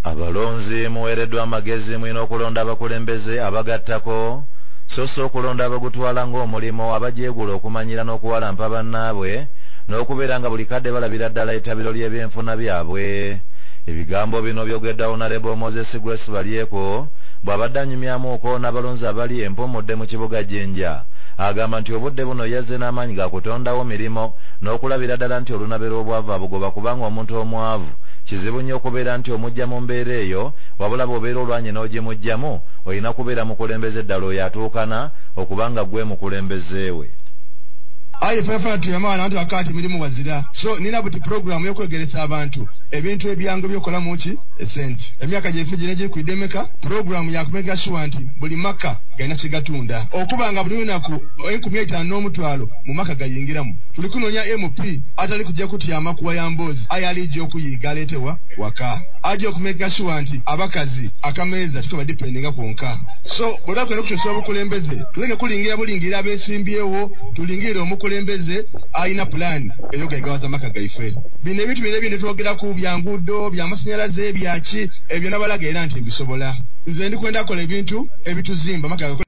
Abalonzi muweereddwa amagezi mulina okulonda abakulembeze abagattako so okulonda abagutwala ng'omulimo abajeegula okumanyira n'okuwalampa bannaabwe n'okubeera nga buli kadde balabira ddala ettabiro ly'ebyenfuna byabwe. Ebigambo bino byogeddwa Honorable Moses Grace Balyeko bw'abadde anyumyamuuko n'abalonzi abali empomodde mu kibuga Jinja. Agamba nti obudde buno yazze n'amaanyi ga kutondawo mirimo n'okulabira ddala nti olunabe lw'obwavu abugoba kubanga omuntu omwavu kizibu nnyo okubeera nti omujja mu mbeera eyo wabula bw'obeera olwanye n'ogimugjamu olina kubeera mukulembeze ddala oyo atuukana okubanga gwe mukulembeze we. Aye fafa tuyamana abantu akati mirimu wazira so nina buti program yokwegeresa abantu ebintu ebyangu byokola muki essence emyaka gyefe gireje ku idemeka program ya kumega sure nti buli maka gaina kigatunda okubanga buli lunaku 15 n'omutwalo mu maka gayingiramu tulikunonya MP atali kujja kutiyama kuwa ya mbozi ayali jo kuyiga letewa waka aje okumega sure nti abakazi akameza tuko badependinga konka so bodako n'okuchosa obukulembeze tuleke kulingira bulingira abesimbyewo tulingire omukulembeze ayina plan eyogegawaza maka gaife bine ebintu bine twogera ku byangudo byamasanyalaze byaki ebyo nabalaga era nti bisobola nze ndi kwenda kola ebintu ebituzimba maka